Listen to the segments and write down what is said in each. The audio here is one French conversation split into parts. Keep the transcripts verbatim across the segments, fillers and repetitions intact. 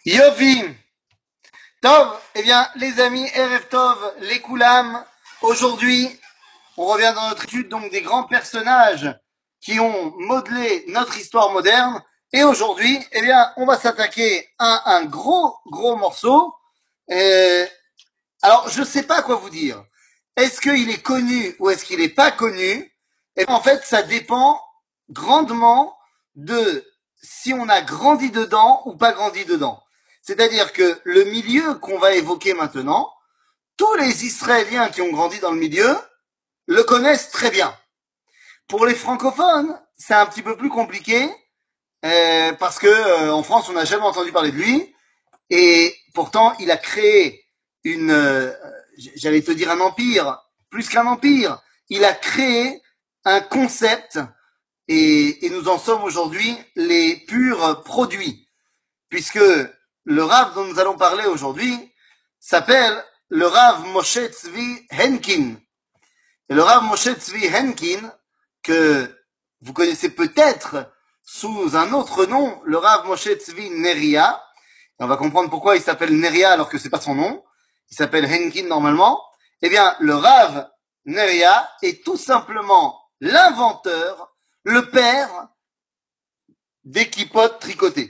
Yovi, Tov, eh bien, les amis, Erev Tov, les Koulam, aujourd'hui, on revient dans notre étude donc des grands personnages qui ont modelé notre histoire moderne. Et aujourd'hui, eh bien, on va s'attaquer à un gros, gros morceau. Euh, alors, je ne sais pas quoi vous dire. Est-ce qu'il est connu ou est-ce qu'il n'est pas connu? Et en fait, ça dépend grandement de si on a grandi dedans ou pas grandi dedans. C'est-à-dire que le milieu qu'on va évoquer maintenant, tous les Israéliens qui ont grandi dans le milieu le connaissent très bien. Pour les francophones, c'est un petit peu plus compliqué euh, parce que euh, en France, on n'a jamais entendu parler de lui et pourtant, il a créé une, euh, j'allais te dire un empire, plus qu'un empire. Il a créé un concept et, et nous en sommes aujourd'hui les purs produits, puisque le Rav dont nous allons parler aujourd'hui s'appelle le Rav Moshe Tzvi Henkin. Et le Rav Moshe Tzvi Henkin, que vous connaissez peut-être sous un autre nom, le Rav Moshe Tzvi Neria. Et on va comprendre pourquoi il s'appelle Neria alors que c'est pas son nom. Il s'appelle Henkin normalement. Eh bien, le Rav Neria est tout simplement l'inventeur, le père des kippotes tricotées.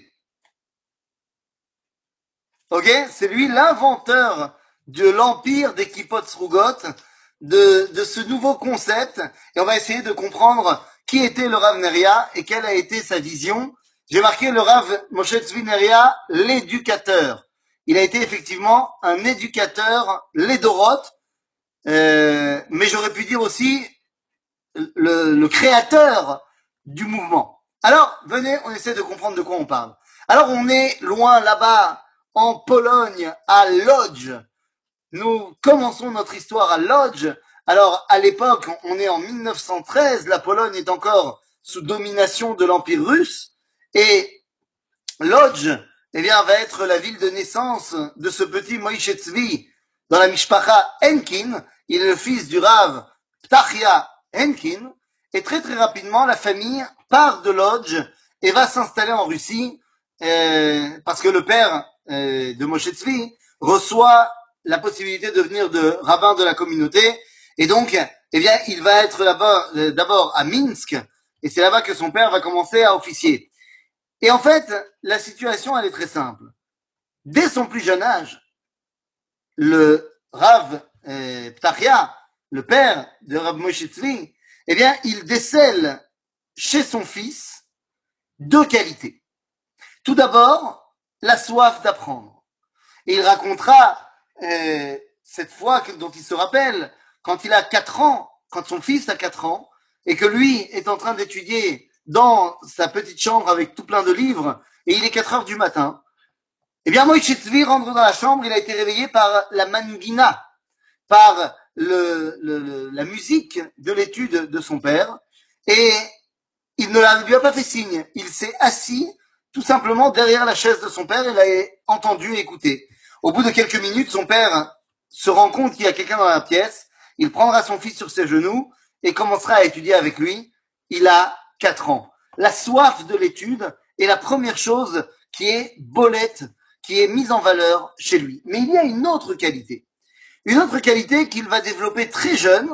Ok? C'est lui l'inventeur de l'empire des kippotes srugot, de, de ce nouveau concept. Et on va essayer de comprendre qui était le Rav Neria et quelle a été sa vision. J'ai marqué le Rav Moshe Tzvi Neria, l'éducateur. Il a été effectivement un éducateur, l'édorote, euh, mais j'aurais pu dire aussi le, le créateur du mouvement. Alors, venez, on essaie de comprendre de quoi on parle. Alors, on est loin là-bas, en Pologne, à Lodz. Nous commençons notre histoire à Lodz. Alors, à l'époque, on est en mille neuf cent treize, la Pologne est encore sous domination de l'Empire russe, et Lodz, eh bien, va être la ville de naissance de ce petit Moïse Tzvi dans la Mishpacha Henkin. Il est le fils du Rav Ptachia Henkin, et très très rapidement, la famille part de Lodz et va s'installer en Russie, euh, parce que le père euh, de Moshe Tzvi reçoit la possibilité de devenir de rabbin de la communauté, et donc, eh bien, il va être là-bas euh, d'abord à Minsk, et c'est là-bas que son père va commencer à officier. Et en fait, la situation, elle est très simple. Dès son plus jeune âge, le Rav euh, Ptachia, le père de Rav Moshe Tzvi, eh bien, il décèle chez son fils deux qualités. Tout d'abord, la soif d'apprendre. Et il racontera euh, cette fois dont il se rappelle, quand il a quatre ans, quand son fils a quatre ans, et que lui est en train d'étudier dans sa petite chambre avec tout plein de livres, et il est quatre heures du matin, eh bien, Moïse Tzvi rentre dans la chambre, il a été réveillé par la mangina, par le, le, le, la musique de l'étude de son père, et il ne lui a pas fait signe. Il s'est assis tout simplement derrière la chaise de son père et l'a entendu et écouté. Au bout de quelques minutes, son père se rend compte qu'il y a quelqu'un dans la pièce, il prendra son fils sur ses genoux et commencera à étudier avec lui. Il a quatre ans. La soif de l'étude est la première chose qui est bolette, qui est mise en valeur chez lui. Mais il y a une autre qualité. Une autre qualité qu'il va développer très jeune,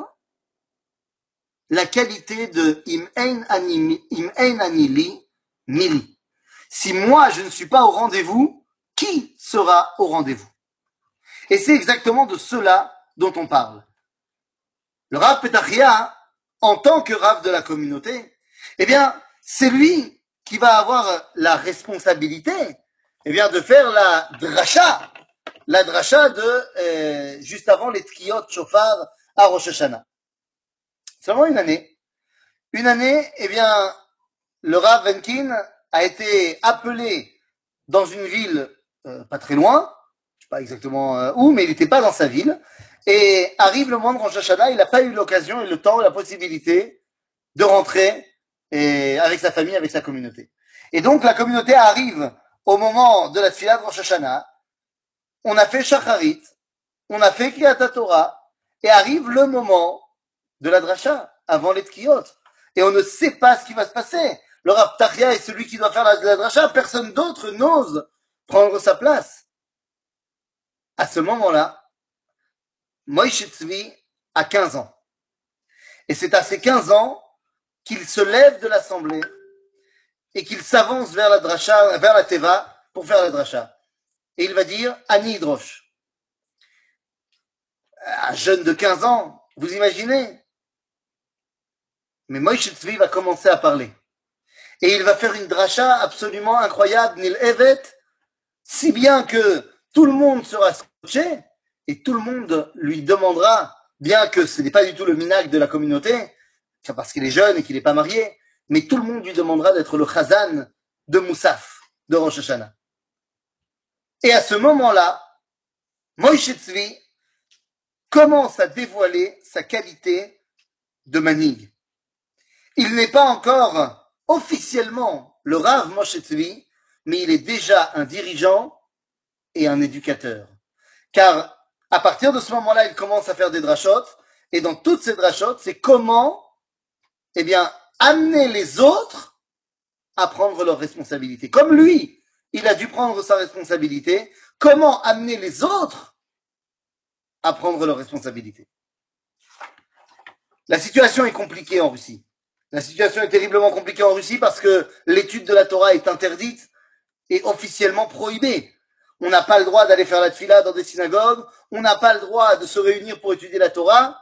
la qualité de im ein ani, im ein ani li, mili. Si moi je ne suis pas au rendez-vous, qui sera au rendez-vous? Et c'est exactement de cela dont on parle. Le Rav Petachia, en tant que Rav de la communauté, eh bien, c'est lui qui va avoir la responsabilité, eh bien, de faire la dracha, la dracha de euh, juste avant les tkiyot shofar à Rosh Hashanah. Seulement une année. Une année, eh bien, le Rav Henkin a été appelé dans une ville euh, pas très loin, je sais pas exactement euh, où, mais il n'était pas dans sa ville, et arrive le moment de Rosh Hashanah, il n'a pas eu l'occasion et le temps et la possibilité de rentrer et, avec sa famille, avec sa communauté. Et donc la communauté arrive au moment de la tefila de Rosh Hashanah, on a fait Shacharit, on a fait Kriyat Torah, et arrive le moment de la dracha, avant les tkiyot. Et on ne sait pas ce qui va se passer. Le Rav Ptachia est celui qui doit faire la, la dracha, personne d'autre n'ose prendre sa place. À ce moment-là, Moïse Tzvi a quinze ans. Et c'est à ses quinze ans qu'il se lève de l'assemblée et qu'il s'avance vers la dracha, vers la teva pour faire la dracha. Et il va dire Ani Hidrosh. Un jeune de quinze ans, vous imaginez? Mais Moïse Tzvi va commencer à parler. Et il va faire une dracha absolument incroyable, Nil Evet, si bien que tout le monde sera scotché et tout le monde lui demandera, bien que ce n'est pas du tout le minag de la communauté, parce qu'il est jeune et qu'il n'est pas marié, mais tout le monde lui demandera d'être le chazan de Moussaf, de Rosh Hashanah. Et à ce moment-là, Moïse Tzvi commence à dévoiler sa qualité de manig. Il n'est pas encore officiellement le Rav Moshe Tzvi, mais il est déjà un dirigeant et un éducateur. Car à partir de ce moment-là, il commence à faire des drachot, et dans toutes ces drachot, c'est comment, eh bien, amener les autres à prendre leurs responsabilités. Comme lui, il a dû prendre sa responsabilité, comment amener les autres à prendre leurs responsabilités. La situation est compliquée en Russie. La situation est terriblement compliquée en Russie parce que l'étude de la Torah est interdite et officiellement prohibée. On n'a pas le droit d'aller faire la tfila dans des synagogues, on n'a pas le droit de se réunir pour étudier la Torah.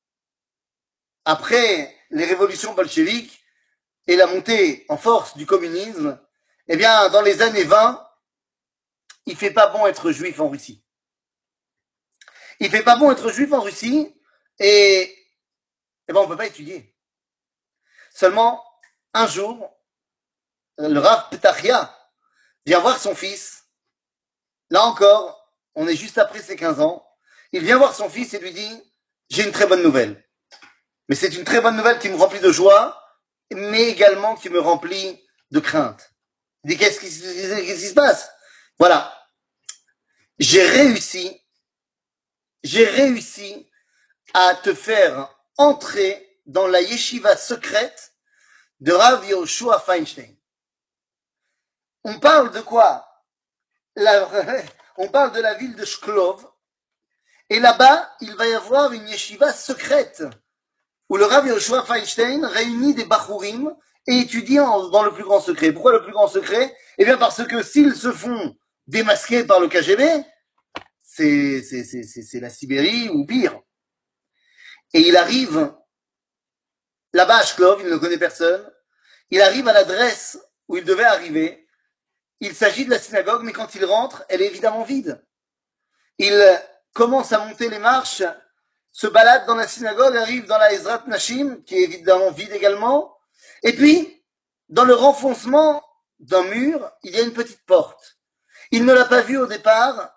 Après les révolutions bolcheviques et la montée en force du communisme, eh bien, dans les années vingt, il fait pas bon être juif en Russie. Il fait pas bon être juif en Russie et eh ben, on peut pas étudier. Seulement, un jour, le Rav Petachia vient voir son fils. Là encore, on est juste après ses quinze ans. Il vient voir son fils et lui dit, j'ai une très bonne nouvelle. Mais c'est une très bonne nouvelle qui me remplit de joie, mais également qui me remplit de crainte. Il dit, qu'est-ce qui, qu'est-ce qui se passe? Voilà. J'ai réussi, j'ai réussi à te faire entrer dans la yeshiva secrète de Rav Yehoshua Feinstein. On parle de quoi? La, on parle de la ville de Shklov. Et là-bas, il va y avoir une yeshiva secrète où le Rav Yehoshua Feinstein réunit des Bachurim et étudie en, dans le plus grand secret. Pourquoi le plus grand secret? Eh bien parce que s'ils se font démasquer par le K G B, c'est, c'est, c'est, c'est, c'est la Sibérie ou pire. Et il arrive là-bas à Shklov, il ne connaît personne. Il arrive à l'adresse où il devait arriver. Il s'agit de la synagogue, mais quand il rentre, elle est évidemment vide. Il commence à monter les marches, se balade dans la synagogue, arrive dans la Ezrat Nashim, qui est évidemment vide également. Et puis, dans le renfoncement d'un mur, il y a une petite porte. Il ne l'a pas vue au départ,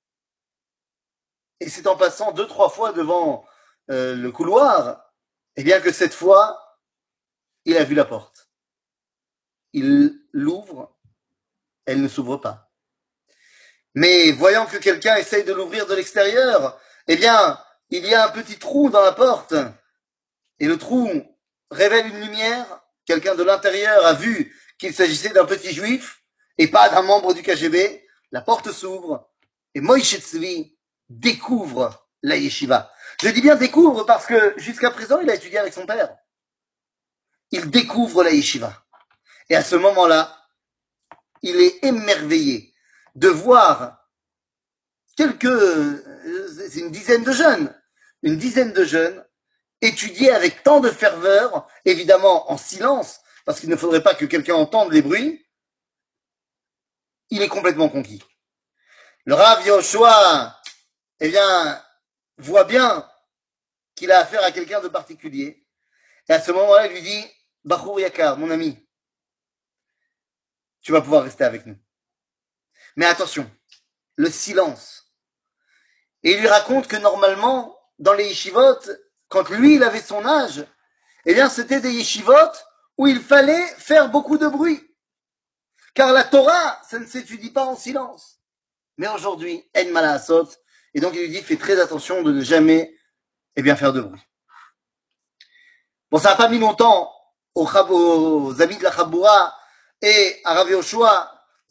et c'est en passant deux, trois fois devant euh, le couloir, et bien que cette fois, il a vu la porte. Il l'ouvre, elle ne s'ouvre pas. Mais voyant que quelqu'un essaye de l'ouvrir de l'extérieur, eh bien, il y a un petit trou dans la porte. Et le trou révèle une lumière. Quelqu'un de l'intérieur a vu qu'il s'agissait d'un petit juif et pas d'un membre du K G B. La porte s'ouvre et Moïse Tzvi découvre la yeshiva. Je dis bien découvre parce que jusqu'à présent, il a étudié avec son père. Il découvre la yeshiva. Et à ce moment-là, il est émerveillé de voir quelques, c'est une dizaine de jeunes, une dizaine de jeunes étudier avec tant de ferveur, évidemment en silence, parce qu'il ne faudrait pas que quelqu'un entende les bruits. Il est complètement conquis. Le Rav Yehoshua, eh bien, voit bien qu'il a affaire à quelqu'un de particulier. Et à ce moment-là, il lui dit, Bachour Yakar, mon ami, tu vas pouvoir rester avec nous. Mais attention, le silence. Et il lui raconte que normalement, dans les yeshivot, quand lui, il avait son âge, eh bien, c'était des yeshivot où il fallait faire beaucoup de bruit. Car la Torah, ça ne s'étudie pas en silence. Mais aujourd'hui, en mala'asot, et donc il lui dit, fais très attention de ne jamais, eh bien, faire de bruit. Bon, ça n'a pas mis longtemps aux, aux amis de la Chaboura et à Rav Yehoshua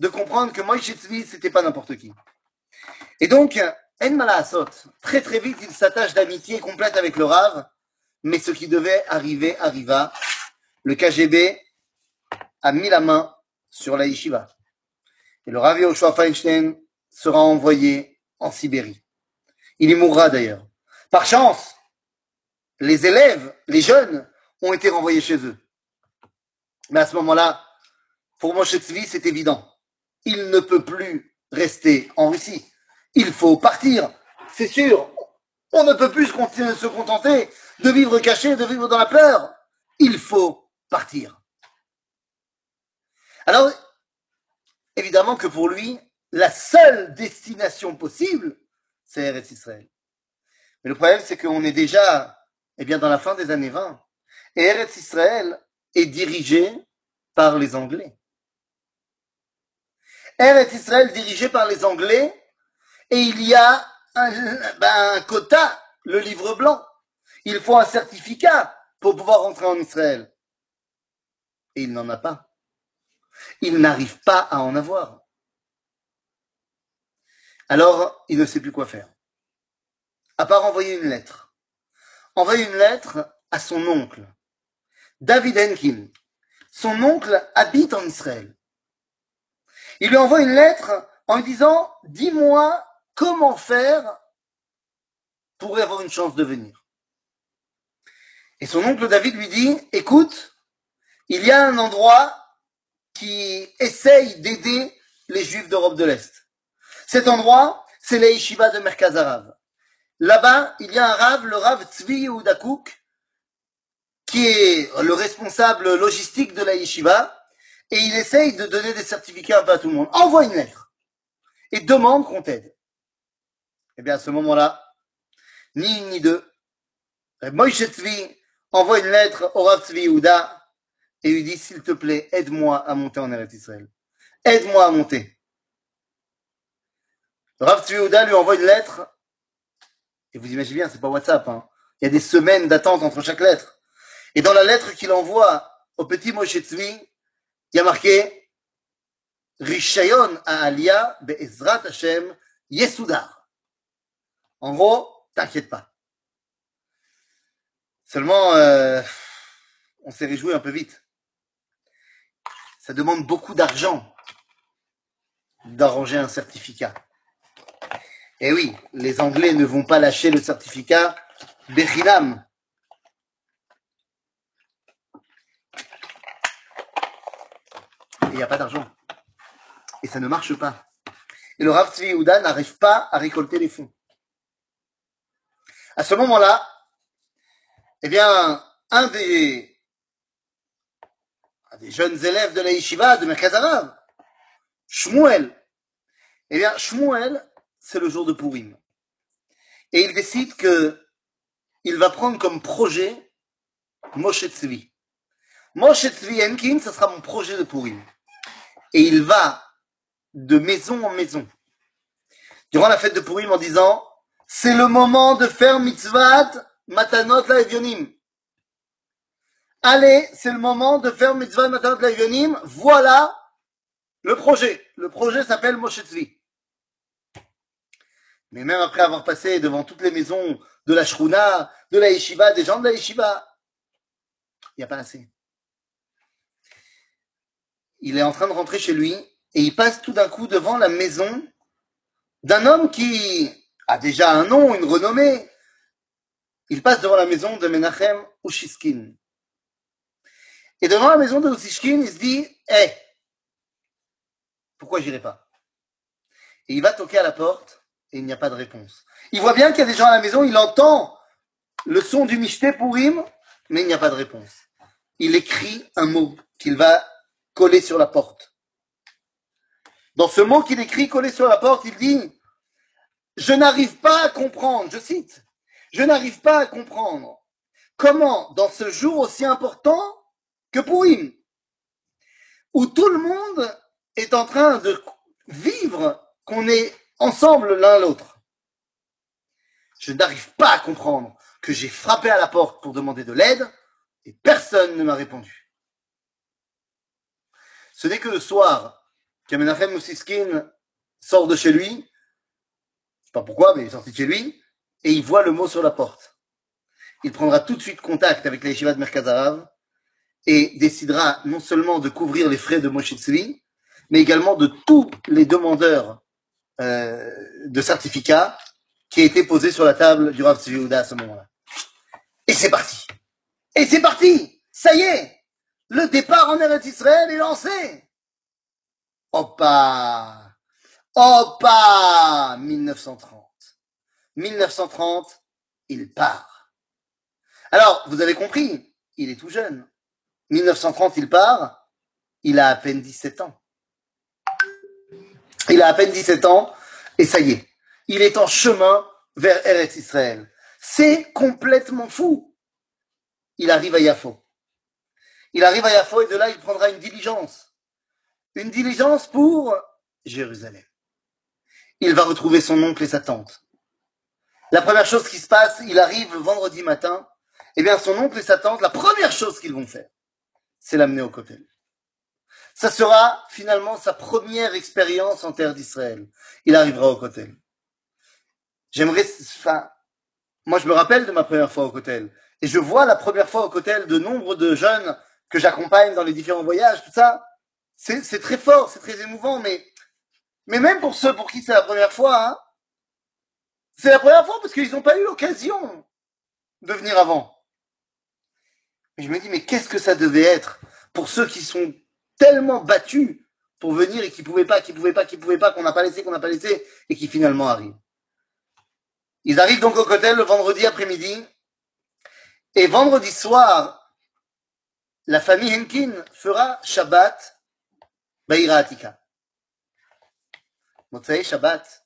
de comprendre que Moïse Tzvi, c'était pas n'importe qui. Et donc, En Malaasot, très très vite, il s'attache d'amitié complète avec le Rav, mais ce qui devait arriver arriva. Le K G B a mis la main sur la yeshiva. Et le Rav Yehoshua Feinstein sera envoyé en Sibérie. Il y mourra d'ailleurs. Par chance, les élèves, les jeunes, ont été renvoyés chez eux. Mais à ce moment-là, pour Moshe Tzvi, c'est évident. Il ne peut plus rester en Russie. Il faut partir. C'est sûr. On ne peut plus se contenter de vivre caché, de vivre dans la peur. Il faut partir. Alors, évidemment que pour lui, la seule destination possible, c'est Eretz Israël. Mais le problème, c'est qu'on est déjà, eh bien, dans la fin des années vingt. Et Eretz Israël est dirigé par les Anglais. Eretz Israël est dirigé par les Anglais, et il y a un, ben, un quota, le livre blanc. Il faut un certificat pour pouvoir rentrer en Israël. Et il n'en a pas. Il n'arrive pas à en avoir. Alors, il ne sait plus quoi faire. À part envoyer une lettre. Envoyer une lettre à son oncle, David Henkin. Son oncle habite en Israël. Il lui envoie une lettre en lui disant « Dis-moi comment faire pour avoir une chance de venir. » Et son oncle David lui dit « Écoute, il y a un endroit qui essaye d'aider les Juifs d'Europe de l'Est. Cet endroit, c'est la yeshiva de Merkaz Harav. Là-bas, il y a un Rav, le Rav Tzvi Yehuda Kook, qui est le responsable logistique de la yeshiva, et il essaye de donner des certificats un peu à tout le monde. Envoie une lettre et demande qu'on t'aide. » Eh bien, à ce moment-là, ni une ni deux, Moïse Tzvi envoie une lettre au Rav Tzvi Yehuda et lui dit « S'il te plaît, aide-moi à monter en Eretz Israël. Aide-moi à monter. » Le Rav Tzvi Yehuda lui envoie une lettre, et vous imaginez bien, c'est pas WhatsApp, hein. Il y a des semaines d'attente entre chaque lettre. Et dans la lettre qu'il envoie au petit Moshe Tzvi, il y a marqué Rishayon Ha'aliyah Be'ezrat Hashem Yesudar. En gros, t'inquiète pas. Seulement, euh, on s'est réjoui un peu vite. Ça demande beaucoup d'argent d'arranger un certificat. Et oui, les Anglais ne vont pas lâcher le certificat Bechinam. Il n'y a pas d'argent. Et ça ne marche pas. Et le Rav Tzvi Yehuda n'arrive pas à récolter les fonds. À ce moment-là, eh bien, un des, un des jeunes élèves de la yeshiva de Merkaz Harav, Shmuel, eh bien, Shmuel, c'est le jour de Purim. Et il décide que il va prendre comme projet Moshe Tzvi. Moshe Tzvi Henkin, ce sera mon projet de Purim. Et il va de maison en maison durant la fête de Purim en disant c'est le moment de faire mitzvat matanot laevionim. Allez, c'est le moment de faire mitzvat matanot laevionim. Voilà le projet. Le projet s'appelle Moshe Tzvi. Mais même après avoir passé devant toutes les maisons de la Shruna, de la Yeshiva, des gens de la Yeshiva, il n'y a pas assez. Il est en train de rentrer chez lui et il passe tout d'un coup devant la maison d'un homme qui a déjà un nom, une renommée. Il passe devant la maison de Menachem Ushishkin. Et devant la maison de Ushishkin, il se dit « Hé, hey, pourquoi j'irai pas ?» Et il va toquer à la porte et il n'y a pas de réponse. Il voit bien qu'il y a des gens à la maison, il entend le son du Mishté Purim, mais il n'y a pas de réponse. Il écrit un mot qu'il va coller sur la porte. Dans ce mot qu'il écrit collé sur la porte, il dit « Je n'arrive pas à comprendre, je cite, je n'arrive pas à comprendre comment, dans ce jour aussi important que Purim, où tout le monde est en train de vivre qu'on est ensemble l'un l'autre, je n'arrive pas à comprendre que j'ai frappé à la porte pour demander de l'aide et personne ne m'a répondu. » Ce n'est que le soir que Menachem Moussiskin sort de chez lui, je ne sais pas pourquoi, mais il est sorti de chez lui, et il voit le mot sur la porte. Il prendra tout de suite contact avec la yeshiva de Merkaz Harav et décidera non seulement de couvrir les frais de Moshe Tzvi, mais également de tous les demandeurs euh, de certificats qui étaient posés sur la table du Rav Tzvi Yehuda à ce moment-là. Et c'est parti. Et c'est parti. Ça y est. Le départ en Eretz Israël est lancé. Hoppa. Hoppa. mille neuf cent trente. mille neuf cent trente, il part. Alors, vous avez compris, il est tout jeune. mille neuf cent trente, il part. Il a à peine dix-sept ans. Il a à peine dix-sept ans. Et ça y est. Il est en chemin vers Eretz Israël. C'est complètement fou. Il arrive à Yafo. Il arrive à Yafo et de là, il prendra une diligence. Une diligence pour Jérusalem. Il va retrouver son oncle et sa tante. La première chose qui se passe, il arrive vendredi matin. Eh bien, son oncle et sa tante, la première chose qu'ils vont faire, c'est l'amener au Kotel. Ça sera finalement sa première expérience en terre d'Israël. Il arrivera au Kotel. J'aimerais, enfin, moi je me rappelle de ma première fois au Kotel. Et je vois la première fois au Kotel de nombre de jeunes que j'accompagne dans les différents voyages, tout ça. C'est, c'est très fort, c'est très émouvant, mais, mais même pour ceux pour qui c'est la première fois, hein, c'est la première fois parce qu'ils n'ont pas eu l'occasion de venir avant. Et je me dis, mais qu'est-ce que ça devait être pour ceux qui sont tellement battus pour venir et qui pouvaient pas, qui pouvaient pas, qui pouvaient pas, qu'on n'a pas laissé, qu'on n'a pas laissé, et qui finalement arrivent. Ils arrivent donc au Kotel le vendredi après-midi, et vendredi soir, la famille Henkin fera Shabbat Baïra Atika. Motsai Shabbat.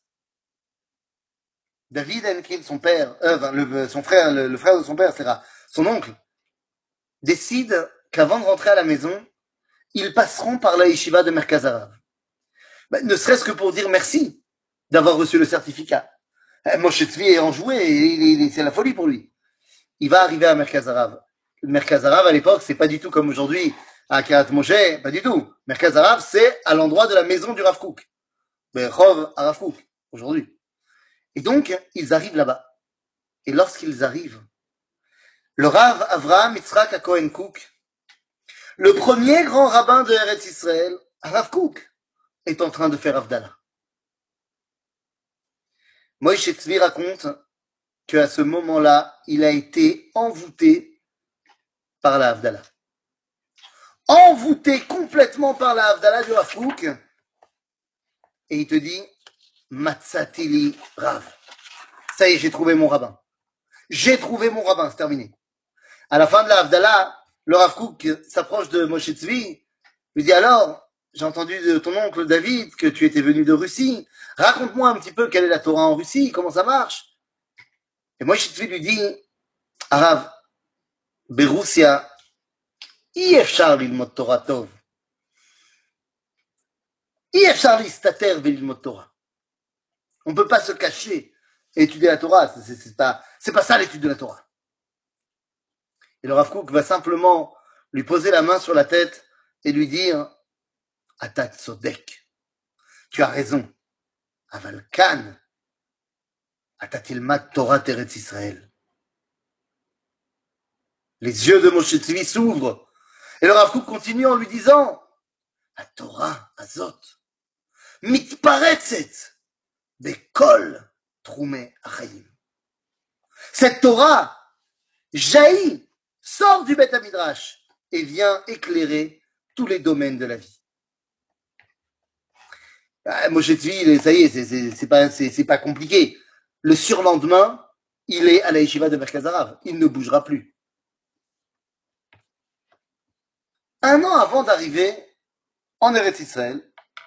David Henkin, son père, euh, le, son frère, le, le frère de son père, c'est son oncle, décide qu'avant de rentrer à la maison, ils passeront par la yeshiva de Merkaz Harav. Ben, ne serait-ce que pour dire merci d'avoir reçu le certificat. Moshe Tzvi est enjoué, c'est la folie pour lui. Il va arriver à Merkaz Harav. Merkaz Harav, à l'époque, c'est pas du tout comme aujourd'hui à Kiryat Moshe, pas du tout. Merkaz Harav, c'est à l'endroit de la maison du Rav Kook. Berchov à Rav Kook, aujourd'hui. Et donc, ils arrivent là-bas. Et lorsqu'ils arrivent, le Rav Avraham Yitzhak HaKohen Kook, le premier grand rabbin de Eretz Israël, Rav Kook, est en train de faire Havdalah. Moïse Tzvi raconte qu'à ce moment-là, il a été envoûté par la Havdalah. Envoûté complètement par la Havdalah du Rav Kook. Et il te dit, Matzatili Rav. Ça y est, j'ai trouvé mon rabbin. J'ai trouvé mon rabbin, c'est terminé. À la fin de la Havdalah, le Rav Kook s'approche de Moshe Tzvi, lui dit alors, j'ai entendu de ton oncle David que tu étais venu de Russie. Raconte-moi un petit peu quelle est la Torah en Russie, comment ça marche. Et Moshe Tzvi lui dit, Arav, Berussia, אי אפשר ללמוד תורה טוב. אי אפשר להסתתר וללמוד תורה. On ne peut pas se cacher et étudier la Torah. C'est, c'est, c'est pas, c'est pas ça l'étude de la Torah. Et le Rav Kook va simplement lui poser la main sur la tête et lui dire, Ata tzodek, tu as raison. Aval kan, ata tilmad Torah Eretz Israël. Les yeux de Moshe Tzvi s'ouvrent. Et le Rav Kook continue en lui disant, la Torah azot, mitparetzet, bekol troumé achayim. Cette Torah jaillit, sort du Beth Midrash et vient éclairer tous les domaines de la vie. Ah, Moshe Tzvi, ça y est, c'est, c'est, c'est, pas, c'est, c'est pas compliqué. Le surlendemain, il est à la yeshiva de Merkaz Harav. Il ne bougera plus. Un an avant d'arriver en Eretz Israël,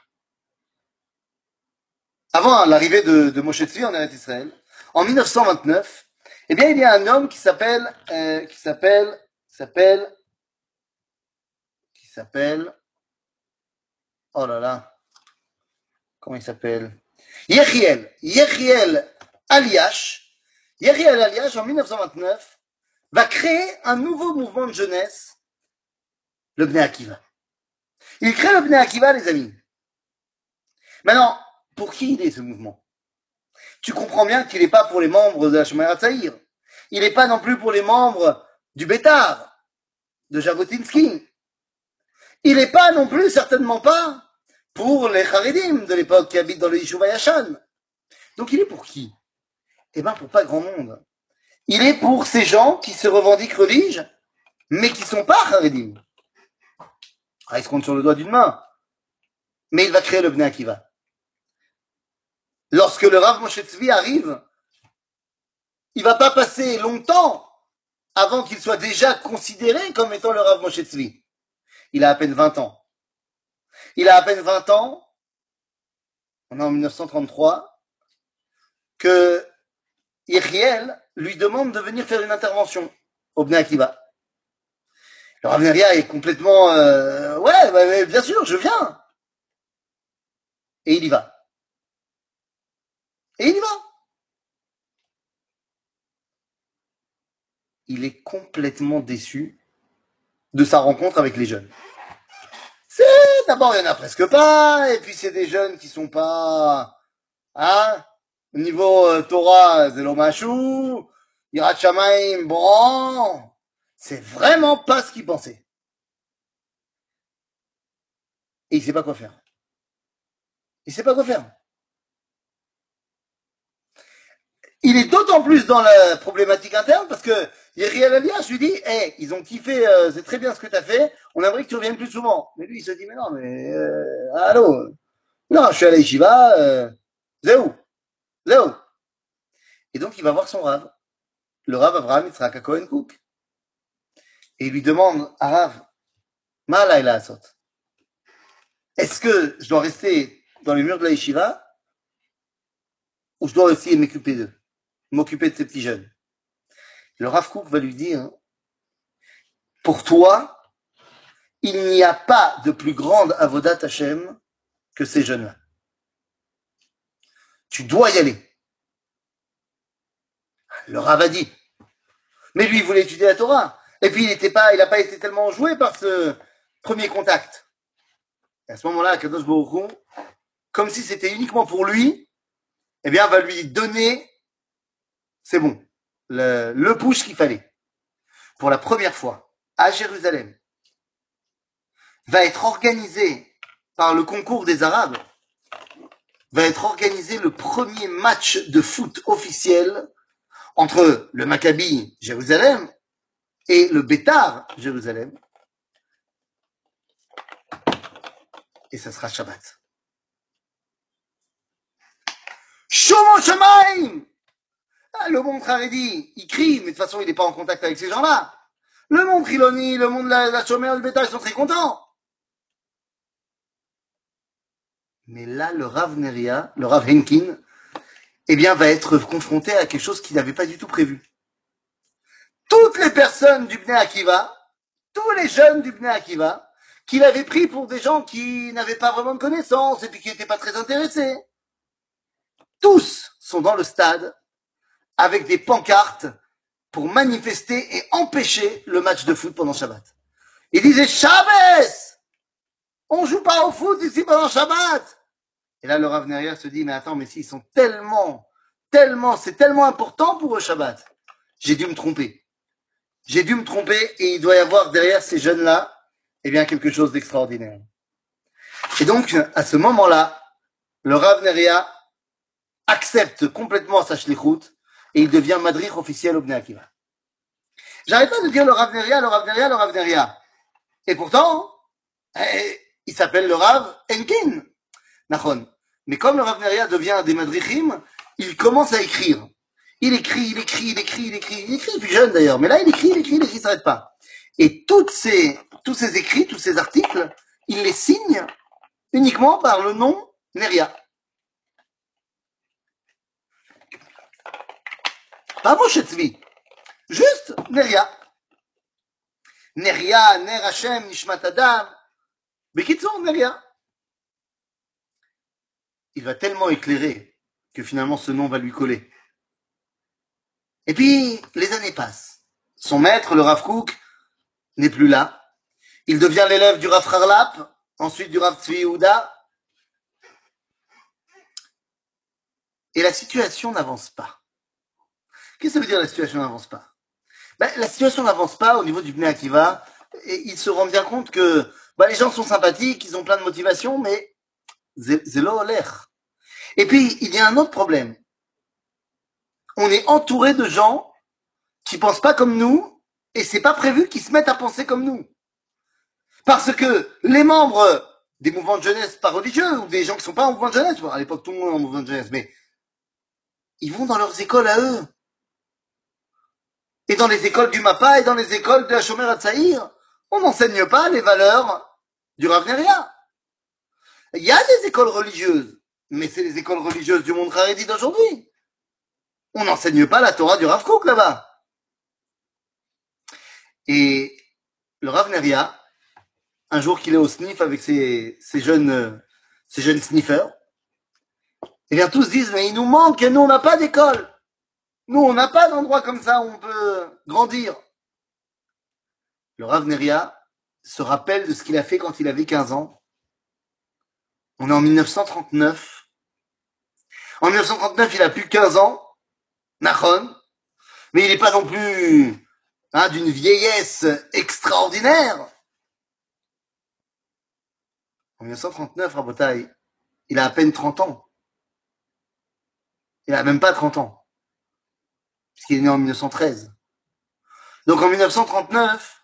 avant l'arrivée de, de Moshe Tzvi en Eretz Israël, en mille neuf cent vingt-neuf, eh bien, il y a un homme qui s'appelle, euh, qui s'appelle, qui s'appelle, qui s'appelle, oh là là, comment il s'appelle? Yechiel, Yechiel Aliash. Yechiel Aliash, en mille neuf cent vingt-neuf, va créer un nouveau mouvement de jeunesse, le Bnei Akiva. Il crée le Bnei Akiva, les amis. Maintenant, pour qui il est ce mouvement? Tu comprends bien qu'il n'est pas pour les membres de la Shemaya Tzaïr. Il n'est pas non plus pour les membres du Bétar, de Jabotinsky. Il n'est pas non plus, certainement pas, pour les Haredim de l'époque qui habitent dans le Yishuv Yashan. Donc il est pour qui? Eh bien, pour pas grand monde. Il est pour ces gens qui se revendiquent religieux, mais qui ne sont pas Haredim. Ah, il se compte sur le doigt d'une main. Mais il va créer le Bnei Akiva. Lorsque le Rav Moshe Tzvi arrive, il va pas passer longtemps avant qu'il soit déjà considéré comme étant le Rav Moshe Tzvi. Il a à peine vingt ans. Il a à peine vingt ans, on est en mille neuf cent trente-trois, que Yechiel lui demande de venir faire une intervention au Bnei Akiva. Le Rav Neria est complètement euh, ouais, ouais, bien sûr, je viens. Et il y va. Et il y va. Il est complètement déçu de sa rencontre avec les jeunes. C'est d'abord il y en a presque pas, et puis c'est des jeunes qui sont pas, hein, au niveau euh, Torah, Zelo Machou, Yirat Shamayim, bon, c'est vraiment pas ce qu'il pensait. Et il sait pas quoi faire. Il sait pas quoi faire. Il est d'autant plus dans la problématique interne parce que Yeriel Elias lui dit hey, ils ont kiffé, euh, c'est très bien ce que tu as fait, on aimerait que tu reviennes plus souvent. Mais lui, il se dit mais non, mais euh, allô, non, je suis à la Yeshiva, euh, Zéou, Zéou. Et donc, il va voir son Rav, le Rav Avraham Yitzhak Cohen Cook. Et il lui demande à Rav, Ma laïla asot, est-ce que je dois rester dans les murs de la Yeshiva ou je dois essayer de m'occuper d'eux, m'occuper de ces petits jeunes? Le Rav Cook va lui dire, pour toi, il n'y a pas de plus grande avodat Hashem que ces jeunes-là. Tu dois y aller. Le Rav a dit. Mais lui, il voulait étudier la Torah. Et puis, il n'était pas, il n'a pas été tellement joué par ce premier contact. Et à ce moment-là, Kadosh Baruch Hu, comme si c'était uniquement pour lui, eh bien, va lui donner, c'est bon, le, le push qu'il fallait. Pour la première fois, à Jérusalem, va être organisé par le concours des Arabes, va être organisé le premier match de foot officiel entre le Maccabi Jérusalem et le Bétar Jérusalem. Et ça sera Shabbat. Shomo Shamaim! Le monde Haredi, il crie, mais de toute façon, il n'est pas en contact avec ces gens-là. Le monde Khiloni, le monde de la, la Shomer, le Bétar, ils sont très contents. Mais là, le Rav Neria, le Rav Henkin, eh bien, va être confronté à quelque chose qu'il n'avait pas du tout prévu. Toutes les personnes du Bnei Akiva, tous les jeunes du Bnei Akiva, qu'il avait pris pour des gens qui n'avaient pas vraiment de connaissances et puis qui n'étaient pas très intéressés, tous sont dans le stade avec des pancartes pour manifester et empêcher le match de foot pendant Shabbat. Ils disaient Shabbos, on joue pas au foot ici pendant Shabbat. Et là, le Rav Neria se dit, mais attends, mais s'ils sont tellement, tellement, c'est tellement important pour eux Shabbat. J'ai dû me tromper. J'ai dû me tromper et il doit y avoir derrière ces jeunes-là, eh bien, quelque chose d'extraordinaire. Et donc, à ce moment-là, le Rav Neria accepte complètement sa shlichut et il devient madrich officiel au Bnei Akiva. J'arrête pas de dire le Rav Neria, le Rav Neria, le Rav Neria. Et pourtant, eh, il s'appelle le Rav Henkin. Nachon. Mais comme le Rav Neria devient des madrichim, il commence à écrire. Il écrit, il écrit, il écrit, il écrit, il écrit, plus jeune d'ailleurs. Mais là, il écrit, il écrit, il écrit, il s'arrête pas. Et toutes ces, tous ces écrits, tous ces articles, il les signe uniquement par le nom Neria. Pas Moshe Tzvi. Juste Neria. Neria, Ner Hashem, Nishmat Adam. Bekitson, Neria. Il va tellement éclairer que finalement ce nom va lui coller. Et puis, les années passent. Son maître, le Rav Kook, n'est plus là. Il devient l'élève du Rav Harlap, ensuite du Rav Tzvi Yehuda. Et la situation n'avance pas. Qu'est-ce que ça veut dire la situation n'avance pas? Ben, la situation n'avance pas au niveau du Bnei Akiva, et ils se rendent bien compte que ben, les gens sont sympathiques, ils ont plein de motivation, mais zélo l'air. Et puis, il y a un autre problème. On est entouré de gens qui pensent pas comme nous, et c'est pas prévu qu'ils se mettent à penser comme nous. Parce que les membres des mouvements de jeunesse pas religieux, ou des gens qui sont pas en mouvement de jeunesse, bon, à l'époque tout le monde est en mouvement de jeunesse, mais ils vont dans leurs écoles à eux. Et dans les écoles du MAPA et dans les écoles de la Shomer Hatzaïr, on n'enseigne pas les valeurs du Rav Neria. Il y a des écoles religieuses, mais c'est les écoles religieuses du monde Haredi d'aujourd'hui. On n'enseigne pas la Torah du Rav Kook là-bas. Et le Rav Neria, un jour qu'il est au sniff avec ses, ses jeunes, ses jeunes sniffers, et bien tous disent, mais il nous manque, nous on n'a pas d'école. Nous on n'a pas d'endroit comme ça où on peut grandir. Le Rav Neria se rappelle de ce qu'il a fait quand il avait quinze ans. On est en mille neuf cent trente-neuf. En mille neuf cent trente-neuf, il a plus quinze ans, Nachon, mais il n'est pas non plus hein, d'une vieillesse extraordinaire. En mille neuf cent trente-neuf, Rabotai, il a à peine trente ans. Il n'a même pas trente ans, puisqu'il est né en mille neuf cent treize. Donc en mille neuf cent trente-neuf,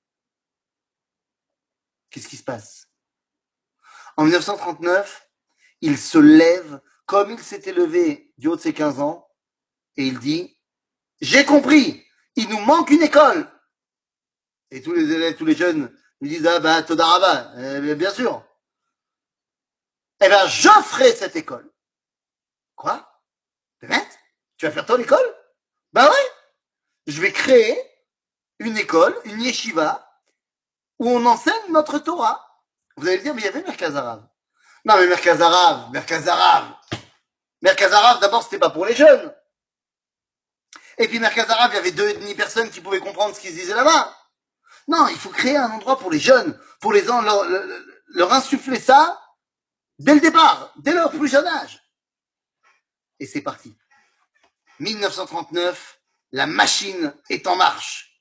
qu'est-ce qui se passe? En mille neuf cent trente-neuf, il se lève comme il s'était levé du haut de ses quinze ans, et il dit, j'ai compris, il nous manque une école. Et tous les élèves, tous les jeunes lui disent, ah ben, Todaraba, euh, bien sûr. Eh ben, je ferai cette école. Quoi? Tu vas faire ton école? Ben ouais. Je vais créer une école, une yeshiva, où on enseigne notre Torah. Vous allez me dire, mais il y avait Merkaz Arav. Non, mais Merkaz Arav, Merkaz Arav. Merkaz Arav, d'abord, c'était pas pour les jeunes. Et puis Merkaz Arav, il y avait deux et demi personnes qui pouvaient comprendre ce qu'ils disaient là-bas. Non, il faut créer un endroit pour les jeunes, pour les leur, leur, leur insuffler ça dès le départ, dès leur plus jeune âge. Et c'est parti. mille neuf cent trente-neuf, la machine est en marche.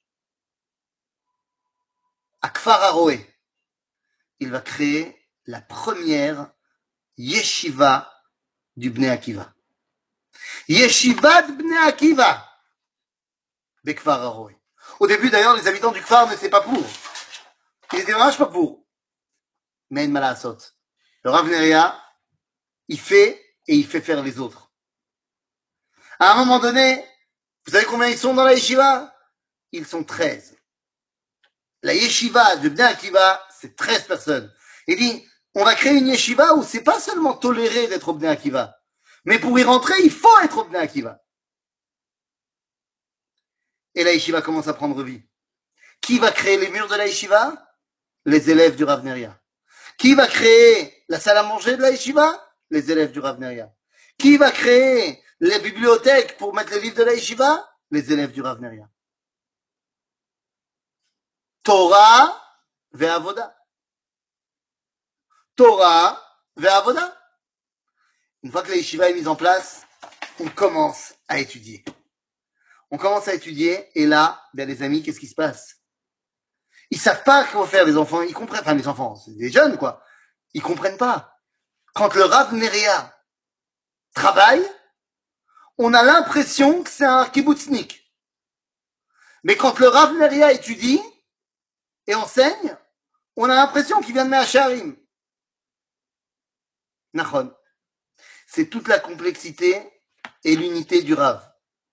À Kfar Haroé, il va créer la première yeshiva du Bnei Akiva. Yeshiva de Bnei Akiva de Kfar Haroé. Au début, d'ailleurs, les habitants du Kfar n'étaient pas pour. Ils étaient vraiment pas pour. Mais Malasot. Le Rav Neria, il fait et il fait faire les autres. À un moment donné, vous savez combien ils sont dans la yeshiva? Ils sont treize. La yeshiva de Bnei Akiva, c'est treize personnes. Il dit, on va créer une yeshiva où c'est pas seulement toléré d'être au Bnei Akiva, mais pour y rentrer, il faut être au Bnei Akiva. Et la yeshiva commence à prendre vie. Qui va créer les murs de la yeshiva? Les élèves du Rav Neria. Qui va créer la salle à manger de la yeshiva? Les élèves du Rav Neria. Qui va créer les bibliothèques pour mettre les livres de la yeshiva? Les élèves du Rav Neria. Torah ve'avoda. Torah ve'avoda. Une fois que la yeshiva est mise en place, on commence à étudier. On commence à étudier, et là, ben les amis, qu'est-ce qui se passe? Ils savent pas comment faire, les enfants. Ils comprennent, enfin les enfants, c'est des jeunes, quoi. Ils comprennent pas. Quand le Rav Neria travaille, on a l'impression que c'est un kibbutznik. Mais quand le Rav Neria étudie et enseigne, on a l'impression qu'il vient de Me'acharim. Nachon. C'est toute la complexité et l'unité du Rav.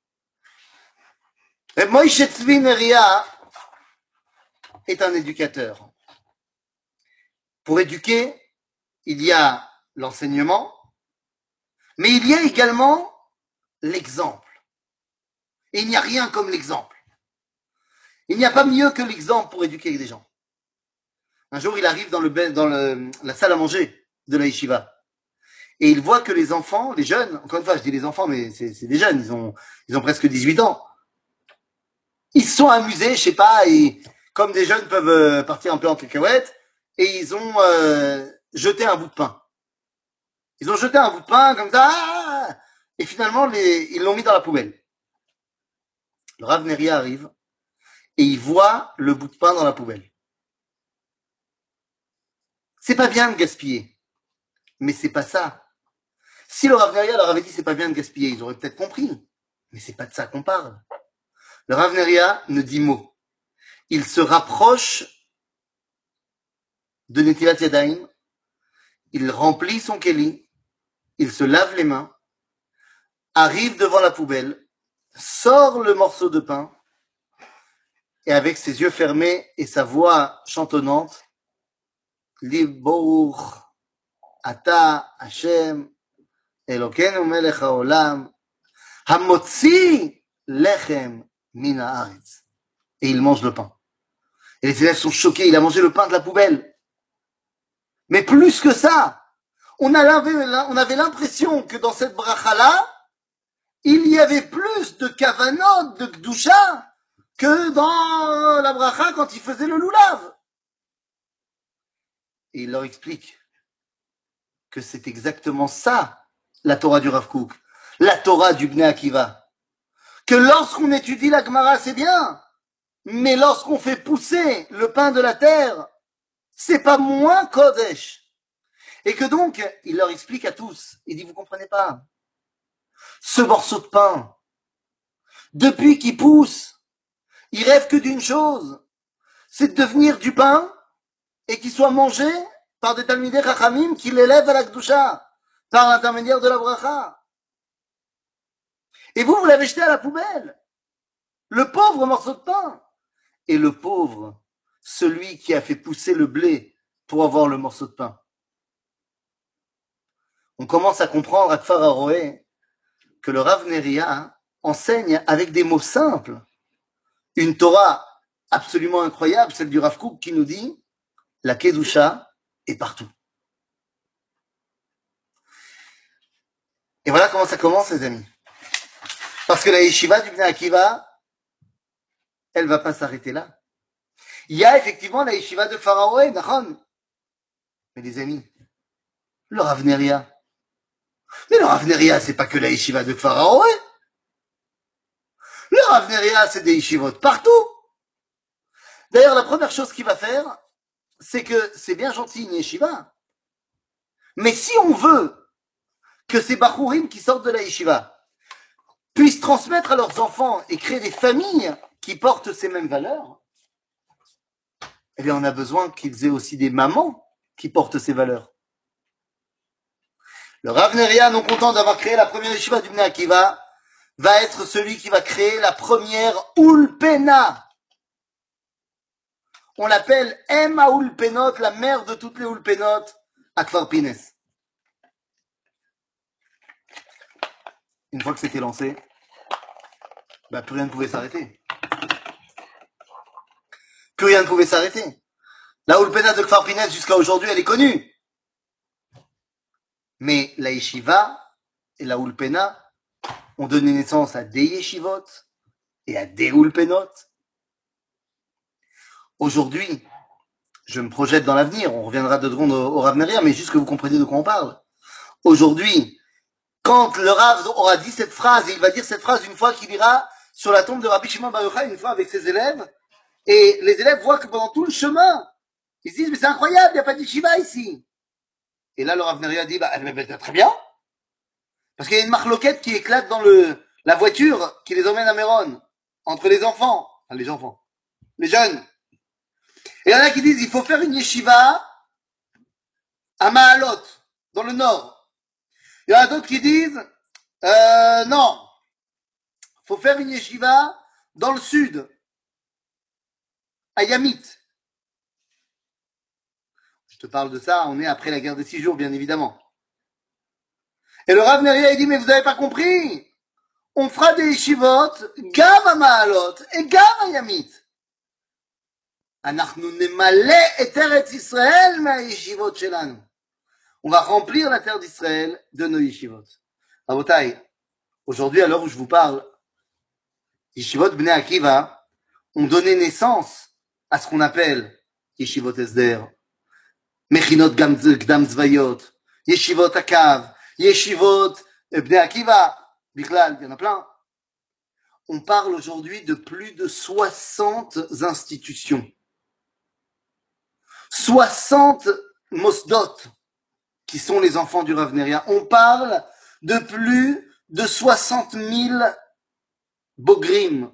Et Moïse Tzvi Neria est un éducateur. Pour éduquer, il y a l'enseignement, mais il y a également l'exemple. Et il n'y a rien comme l'exemple. Il n'y a pas mieux que l'exemple pour éduquer des gens. Un jour, il arrive dans, le, dans le, la salle à manger de la yeshiva. Et il voit que les enfants, les jeunes, encore une fois, je dis les enfants, mais c'est, c'est des jeunes, ils ont, ils ont presque dix-huit ans. Ils se sont amusés, je sais pas, et comme des jeunes peuvent partir un peu en cacahuète, et ils ont euh, jeté un bout de pain. Ils ont jeté un bout de pain comme ça, Et finalement, les, ils l'ont mis dans la poubelle. Le Rav Neria arrive et il voit le bout de pain dans la poubelle. C'est pas bien de gaspiller, mais c'est pas ça. Si le Rav Neria leur avait dit c'est pas bien de gaspiller, ils auraient peut-être compris. Mais c'est pas de ça qu'on parle. Le Rav Neria ne dit mot. Il se rapproche de Netilat Yadayim, il remplit son keli, il se lave les mains, arrive devant la poubelle, sort le morceau de pain, et avec ses yeux fermés et sa voix chantonnante, Libour, Ata, Hashem, Elokeinu melech haolam, Hamotzi lechem min haaretz. Et il mange le pain. Et les élèves sont choqués, il a mangé le pain de la poubelle. Mais plus que ça, on, a, on avait l'impression que dans cette bracha-là, il y avait plus de kavanot, de kdusha, que dans la bracha quand il faisait le loulav. Et il leur explique que c'est exactement ça, la Torah du Rav Kook, la Torah du Bnei Akiva. Que lorsqu'on étudie la Gemara, c'est bien, mais lorsqu'on fait pousser le pain de la terre, c'est pas moins Kodesh. Et que donc, il leur explique à tous, il dit, vous comprenez pas, ce morceau de pain, depuis qu'il pousse, il rêve que d'une chose, c'est de devenir du pain et qu'il soit mangé par des Talmidei Chachamim qui l'élèvent à la Kedusha, par l'intermédiaire de la bracha. Et vous, vous l'avez jeté à la poubelle. Le pauvre morceau de pain. Et le pauvre, celui qui a fait pousser le blé pour avoir le morceau de pain. On commence à comprendre à Kfar Haroé que le Rav Neria enseigne avec des mots simples une Torah absolument incroyable, celle du Rav Kook qui nous dit la Kedusha est partout. Et voilà comment ça commence, les amis. Parce que la yeshiva du Bnei Akiva, elle va pas s'arrêter là. Il y a effectivement la yeshiva de Pharaoh, Nachon. Mais les amis, le Rav Neria, mais le Rav Neria, c'est pas que la yeshiva de Pharaoh. Le Rav Neria, c'est des yeshivot partout. D'ailleurs, la première chose qu'il va faire, c'est que c'est bien gentil une yeshiva. Mais si on veut que ces bachourim qui sortent de la yeshiva puissent transmettre à leurs enfants et créer des familles qui portent ces mêmes valeurs, eh bien, on a besoin qu'ils aient aussi des mamans qui portent ces valeurs. Le Rav Neria, non content d'avoir créé la première yeshiva du Bnei Akiva, va être celui qui va créer la première Ulpena. On l'appelle Emma Ulpenot, la mère de toutes les Ulpenot, à Kfar Pines. Une fois que c'était lancé, bah, plus rien ne pouvait s'arrêter. Plus rien ne pouvait s'arrêter. La Ulpena de Kfar Pines, jusqu'à aujourd'hui, elle est connue. Mais la yeshiva et la Ulpena ont donné naissance à des yeshivot et à des Ulpenot. Aujourd'hui, je me projette dans l'avenir, on reviendra de secondes au, au Rav Neria, mais juste que vous compreniez de quoi on parle. Aujourd'hui, quand le Rav aura dit cette phrase, et il va dire cette phrase une fois qu'il ira sur la tombe de Rabbi Shimon Bar Yochai, une fois avec ses élèves, et les élèves voient que pendant tout le chemin, ils se disent, mais c'est incroyable, il n'y a pas de yeshiva ici. Et là, le Rav Neria dit, bah, mais, bah, très bien. Parce qu'il y a une marloquette qui éclate dans le, la voiture qui les emmène à Méron, entre les enfants, enfin, les enfants, les jeunes. Et il y en a qui disent, il faut faire une yeshiva à Mahalot, dans le nord. Il y en a d'autres qui disent, euh, non, il faut faire une yeshiva dans le sud, à Yamit. Je te parle de ça, on est après la guerre des six jours, bien évidemment. Et le Rav Neria, il dit, mais vous n'avez pas compris. On fera des yeshivot, gam à Mahalot, et gam à Yamit. אנחנו נמלא את ארץ ישראל מהישיבות שלנו. On va remplir la terre d'Israël de nos yeshivot. Rabotai, aujourd'hui, à l'heure où je vous parle, yeshivot Bnei Akiva ont donné naissance à ce qu'on appelle yeshivot Esder, Mechinot Gdam Zvayot, yeshivot Akav, yeshivot Bnei Akiva. Bichlal, il y en a plein. On parle aujourd'hui de plus de soixante institutions. soixante mosdot, qui sont les enfants du Rav Neria. On parle de plus de soixante mille bogrim.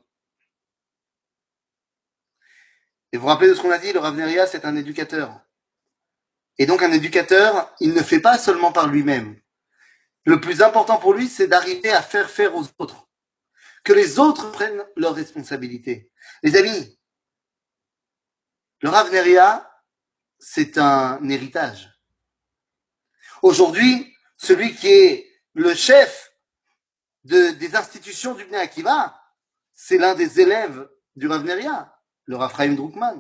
Et vous vous rappelez de ce qu'on a dit, le Rav Neria, c'est un éducateur. Et donc un éducateur, il ne fait pas seulement par lui-même. Le plus important pour lui, c'est d'arriver à faire faire aux autres. Que les autres prennent leurs responsabilités. Les amis, le Rav Neria, c'est un héritage. Aujourd'hui, celui qui est le chef de, des institutions du Bnei Akiva, c'est l'un des élèves du Rav Neria, le Rav Chaim Drukman.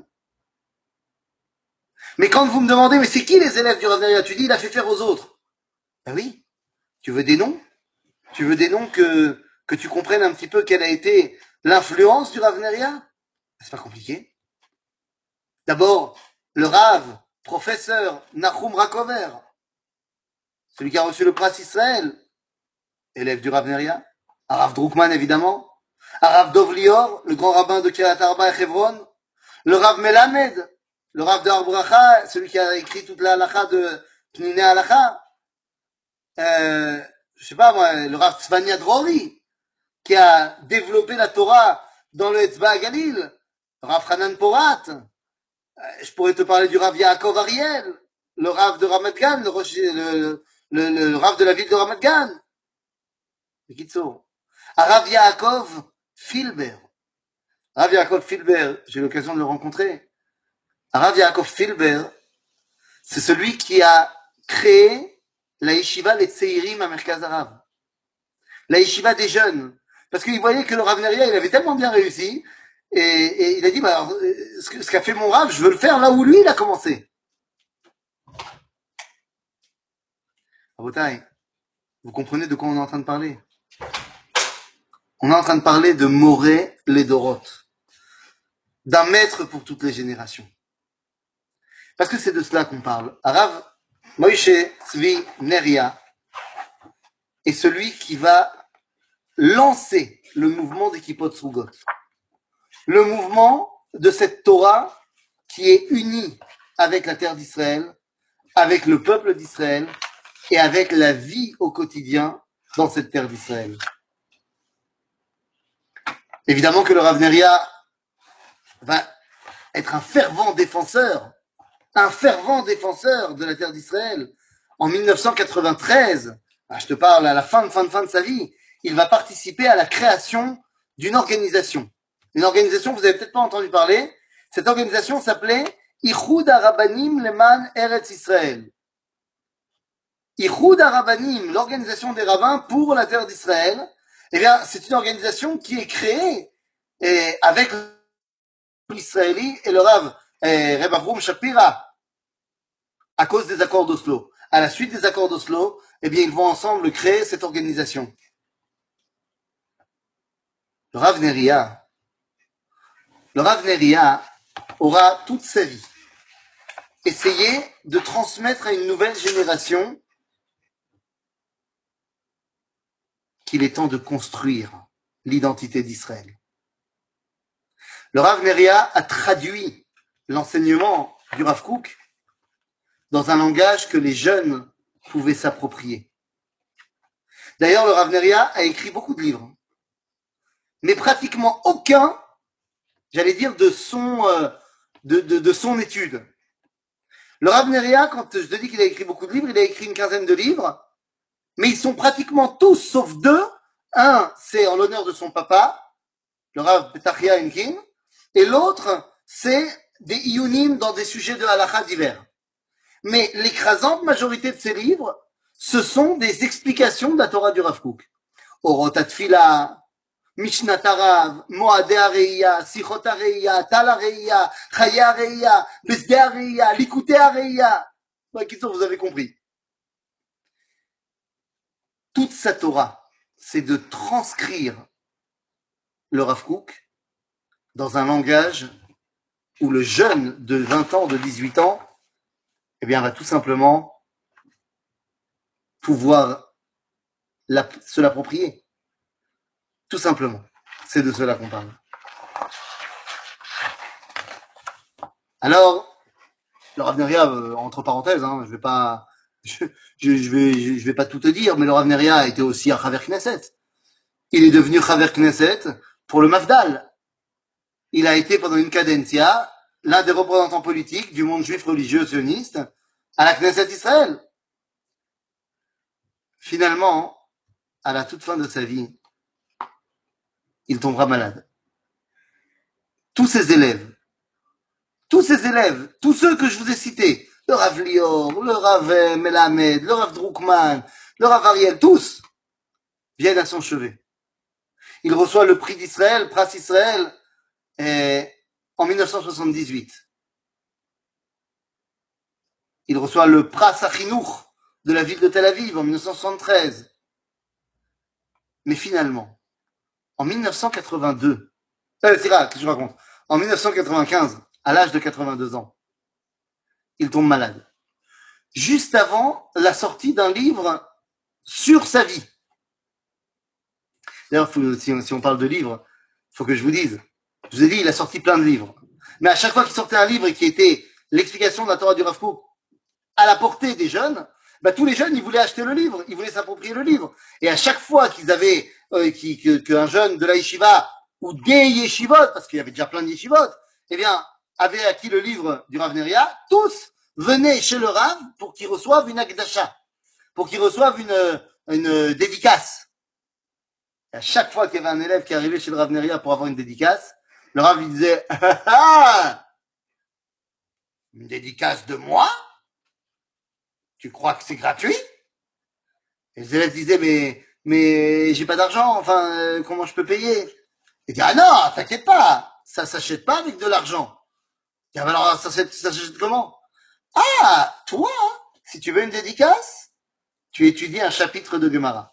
Mais quand vous me demandez, mais c'est qui les élèves du Rav Neria? Tu dis, il a fait faire aux autres. Ben oui. Tu veux des noms? Tu veux des noms que, que tu comprennes un petit peu quelle a été l'influence du Rav Neria? C'est pas compliqué. D'abord, le Rav, professeur Nachum Rakover, celui qui a reçu le prince Israël, élève du Rav Neria. Rav Drukman, évidemment. Rav Dov Lior, le grand rabbin de Kiryat Arba et Hebron. Le Rav Melamed, le Rav de Arbracha, celui qui a écrit toute la halakha de Pnine halakha. Euh, je sais pas moi, le Rav Tzvania Drori, qui a développé la Torah dans le Etzba Galil. Le Rav Hanan Porat. Je pourrais te parler du Rav Yaakov Ariel, le Rav de Ramat Gan, le, le, le, le, le Rav de la ville de Ramat Gan. Bekitsour. Rav Yaakov Filber. Rav Yaakov Filber, j'ai eu l'occasion de le rencontrer. Rav Yaakov Filber, c'est celui qui a créé la yeshiva Les Tseirim à Merkaz Arav. La yeshiva des jeunes. Parce qu'il voyait que le Rav Neria, il avait tellement bien réussi, et, et il a dit, bah, alors, ce, ce qu'a fait mon Rav, je veux le faire là où lui, il a commencé. Rabotai, vous comprenez de quoi on est en train de parler? On est en train de parler de Moré Ledorot, d'un maître pour toutes les générations. Parce que c'est de cela qu'on parle. Rav Moïse Tzvi Neria est celui qui va lancer le mouvement des Kippot Srugot. Le mouvement de cette Torah qui est unie avec la terre d'Israël, avec le peuple d'Israël et avec la vie au quotidien dans cette terre d'Israël. Évidemment que le Rav Neria va être un fervent défenseur, un fervent défenseur de la terre d'Israël. En mille neuf cent quatre-vingt-treize, je te parle à la fin de fin de fin de sa vie, il va participer à la création d'une organisation. Une organisation que vous n'avez peut-être pas entendu parler. Cette organisation s'appelait Ichud Arabanim Leman Eretz Israël. Ichud Arabanim, l'organisation des rabbins pour la terre d'Israël. Eh bien, c'est une organisation qui est créée et avec l'Israéli et le Rav eh, Reb Avrum Shapira à cause des accords d'Oslo. À la suite des accords d'Oslo, eh bien, ils vont ensemble créer cette organisation. Le Rav Neria, le Rav Neria aura toute sa vie essayé de transmettre à une nouvelle génération qu'il est temps de construire l'identité d'Israël. Le Rav Neria a traduit l'enseignement du Rav Kook dans un langage que les jeunes pouvaient s'approprier. D'ailleurs, le Rav Neria a écrit beaucoup de livres, mais pratiquement aucun, j'allais dire, de son, euh, de, de, de son étude. Le Rav Neria, quand je te dis qu'il a écrit beaucoup de livres, il a écrit une quinzaine de livres, mais ils sont pratiquement tous, sauf deux. Un, c'est en l'honneur de son papa, le Rav Betachia Enkin, et l'autre, c'est des iyunim dans des sujets de halakha divers. Mais l'écrasante majorité de ces livres, ce sont des explications de la Torah du Rav Kook. Orot HaTfila, Mishnat Harav, Moadei HaReia, Sichot HaReia, Tal HaReia, Chayei HaReia, Besdei HaReia, Likutei HaReia. Vous avez compris. Toute sa Torah, c'est de transcrire le Rav Kook dans un langage où le jeune de vingt ans, de dix-huit ans, eh bien, va tout simplement pouvoir la, se l'approprier. Tout simplement. C'est de cela qu'on parle. Alors, le Rav Neria, euh, entre parenthèses, hein, je vais pas, je, je, je vais, je, je vais pas tout te dire, mais le Rav Neria a été aussi un Chaver Knesset. Il est devenu Chaver Knesset pour le Mafdal. Il a été pendant une cadencia l'un des représentants politiques du monde juif religieux sioniste à la Knesset Israël. Finalement, à la toute fin de sa vie, il tombera malade. Tous ses élèves, tous ses élèves, tous ceux que je vous ai cités, le Rav Lior, le Rav Melamed, le Rav Druckmann, le Rav Ariel, tous viennent à son chevet. Il reçoit le prix d'Israël, Pras Israël, et en mille neuf cent soixante-dix-huit. Il reçoit le Pras Achinour de la ville de Tel Aviv en mille neuf cent soixante-treize. Mais finalement, en mille neuf cent quatre-vingt-deux, euh, c'est là que je raconte, en mille neuf cent quatre-vingt-quinze, à l'âge de quatre-vingt-deux ans, il tombe malade. Juste avant la sortie d'un livre sur sa vie. D'ailleurs, faut, si, on, si on parle de livres, il faut que je vous dise. Je vous ai dit, il a sorti plein de livres. Mais à chaque fois qu'il sortait un livre qui était l'explication de la Torah du Rav Kook à la portée des jeunes, bah, tous les jeunes, ils voulaient acheter le livre, ils voulaient s'approprier le livre. Et à chaque fois qu'ils avaient, euh, qui, que, qu'un jeune de la yeshiva ou des yeshivot, parce qu'il y avait déjà plein de yeshivot, eh bien, avait acquis le livre du Rav Neria, tous venaient chez le Rav pour qu'ils reçoivent une akdasha, pour qu'ils reçoivent une, une dédicace. Et à chaque fois qu'il y avait un élève qui arrivait chez le Rav Neria pour avoir une dédicace, le Rav lui disait, ah, ah, une dédicace de moi? Tu crois que c'est gratuit? Et les élèves disaient, mais, mais j'ai pas d'argent, enfin, euh, comment je peux payer? Il dit, ah non, t'inquiète pas, ça s'achète pas avec de l'argent. Il dit, ah, alors, ça s'achète comment? Ah, toi, si tu veux une dédicace, tu étudies un chapitre de Gemara.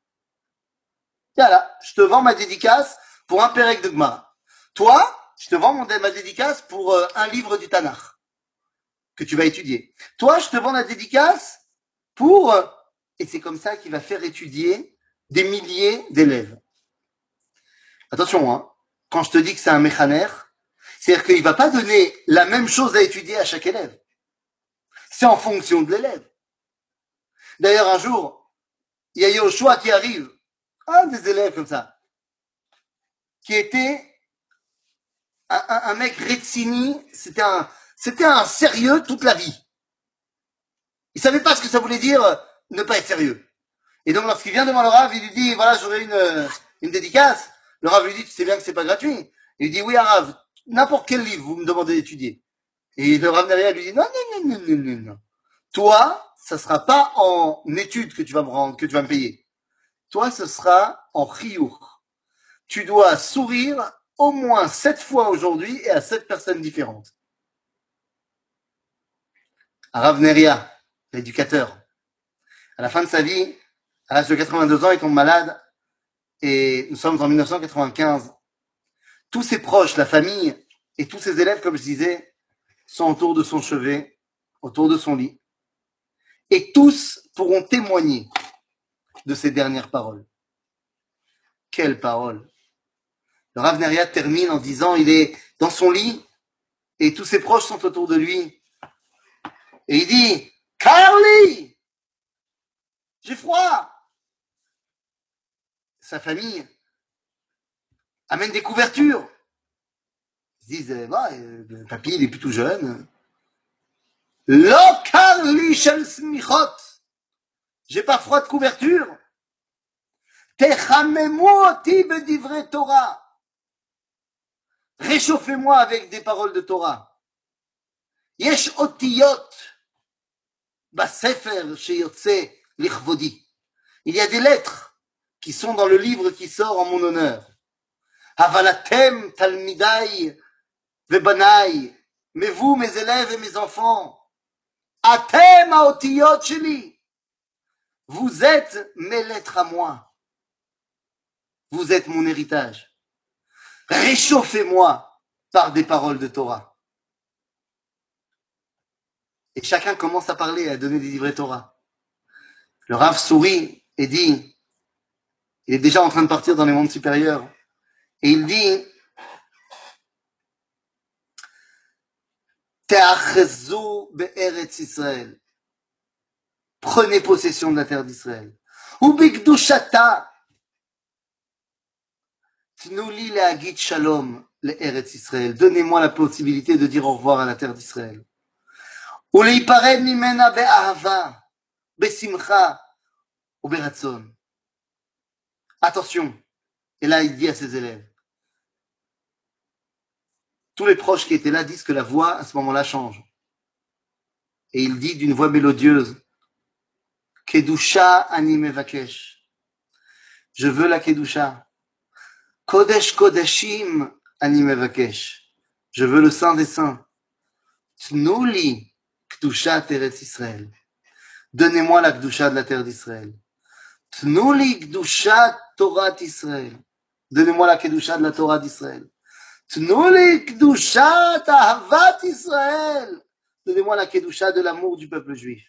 Voilà, je te vends ma dédicace pour un pérec de Gemara. Toi, je te vends mon, ma dédicace pour euh, un livre du Tanakh que tu vas étudier. Toi, je te vends la dédicace pour... Euh, et c'est comme ça qu'il va faire étudier des milliers d'élèves. Attention, hein, quand je te dis que c'est un méchaner, c'est-à-dire qu'il ne va pas donner la même chose à étudier à chaque élève. C'est en fonction de l'élève. D'ailleurs, un jour, il y a Yoshua qui arrive, un des élèves comme ça, qui était un, un, un mec Retsini, c'était un, c'était un sérieux toute la vie. Il savait pas ce que ça voulait dire ne pas être sérieux. Et donc, lorsqu'il vient devant le Rav, il lui dit, voilà, j'aurais une, une dédicace. Le Rav lui dit, tu sais bien que c'est pas gratuit. Il lui dit, oui, Rav, n'importe quel livre vous me demandez d'étudier. Et le Rav derrière lui dit, non, non, non, non, non, non, non. Toi, ça sera pas en études que tu vas me rendre, que tu vas me payer. Toi, ce sera en chiour. Tu dois sourire au moins sept fois aujourd'hui et à sept personnes différentes. Rav Neria, l'éducateur, à la fin de sa vie, à l'âge de quatre-vingt-deux ans, il tombe malade et nous sommes en mille neuf cent quatre-vingt-quinze. Tous ses proches, la famille et tous ses élèves, comme je disais, sont autour de son chevet, autour de son lit. Et tous pourront témoigner de ces dernières paroles. Quelles paroles! Le Rav Neria termine en disant, il est dans son lit et tous ses proches sont autour de lui. Et il dit, Carly, j'ai froid. Sa famille amène des couvertures. Ils disent, bah, euh, papy, il est plutôt jeune. Lo Carly shel smichot. J'ai pas froid de couverture. Techamemu oti bedivre Torah. Réchauffez-moi avec des paroles de Torah. Yesh otiyot basefer sheyotze lichvodi. Il y a des lettres qui sont dans le livre qui sort en mon honneur. Havalatem talmidai vebanai. Mais vous, mes élèves et mes enfants, atem haotiyot sheli. Vous êtes mes lettres à moi. Vous êtes mon héritage. Réchauffez-moi par des paroles de Torah. Et chacun commence à parler, à donner des livrets Torah. Le Rav sourit et dit, Il est déjà en train de partir dans les mondes supérieurs. Et il dit, Te'achezu be'eretz Israël. Prenez possession de la terre d'Israël. Ou bikdushata. Tnouli le'agit shalom le'eretz Israël. Donnez-moi la possibilité de dire au revoir à la terre d'Israël. Ou leipared mimena be'ahava, besimcha, ou beratzon. Attention. Et là, il dit à ses élèves. Tous les proches qui étaient là disent que la voix, à ce moment-là, change. Et il dit d'une voix mélodieuse, Kedusha ani mevakesh. Je veux la Kedusha. Kodesh kodeshim ani mevakesh. Je veux le Saint des Saints. Tnouli Kedusha Teretz Israël. Donnez-moi la Kedusha de la terre d'Israël. Tnouli Kedusha Torah d'Israël. Donnez-moi la Kedusha de la Torah d'Israël. Tnouli Kedusha Ahavat Israël. Donnez-moi la Kedusha de l'amour du peuple juif.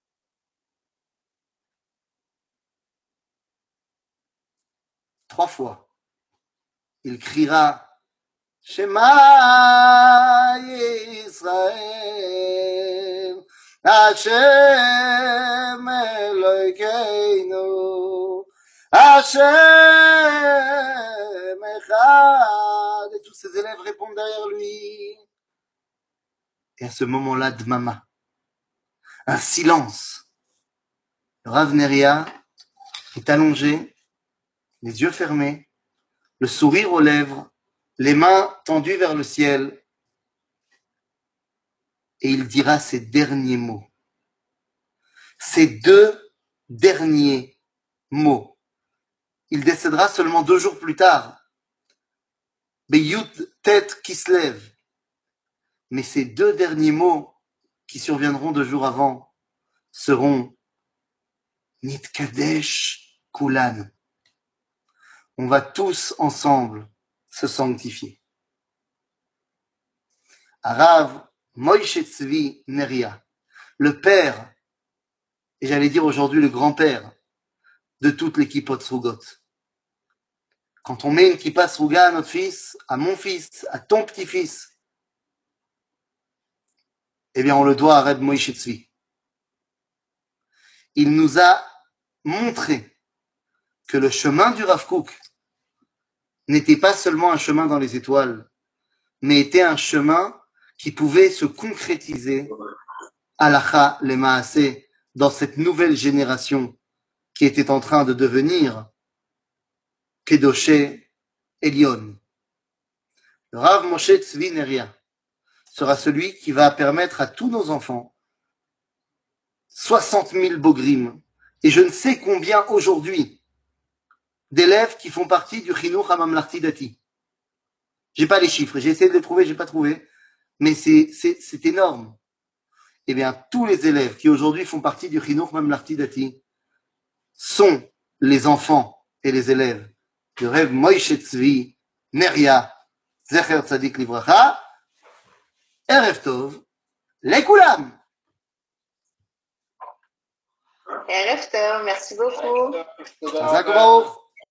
Trois fois. Il criera Shema Yisrael Hashem Elokeinu Hashem Echad. Et tous ses élèves répondent derrière lui. Et à ce moment-là, Dmama, un silence. Le Rav Neria est allongé, les yeux fermés, le sourire aux lèvres, les mains tendues vers le ciel, et il dira ces derniers mots. Ces deux derniers mots. Il décédera seulement deux jours plus tard. Beyut Tet Kislev. Mais ces deux derniers mots qui surviendront deux jours avant seront Nitkadesh Kulan. On va tous ensemble se sanctifier. Rav Moïse Tzvi Neria, le père, et j'allais dire aujourd'hui le grand-père de toute l'équipe Srugot. Quand on met une kippa sruga à notre fils, à mon fils, à ton petit-fils, eh bien on le doit à Reb Moïse Tzvi. Il nous a montré que le chemin du Rav Kook n'était pas seulement un chemin dans les étoiles, mais était un chemin qui pouvait se concrétiser halacha le maaseh dans cette nouvelle génération qui était en train de devenir Kedoshé Elion. Le Rav Moshe Tzvi Neria sera celui qui va permettre à tous nos enfants soixante mille bogrim et je ne sais combien aujourd'hui d'élèves qui font partie du Chinuch HaMamlachti Dati. J'ai pas les chiffres, j'ai essayé de les trouver, j'ai pas trouvé, mais c'est, c'est, c'est énorme. Eh bien, tous les élèves qui aujourd'hui font partie du Chinuch HaMamlachti Dati sont les enfants et les élèves de Rev Moïse Tzvi Neria Zecher Tzadik Livracha. Erev Tov, Lekulam. Erev Tov, merci beaucoup. Chazak Baruch.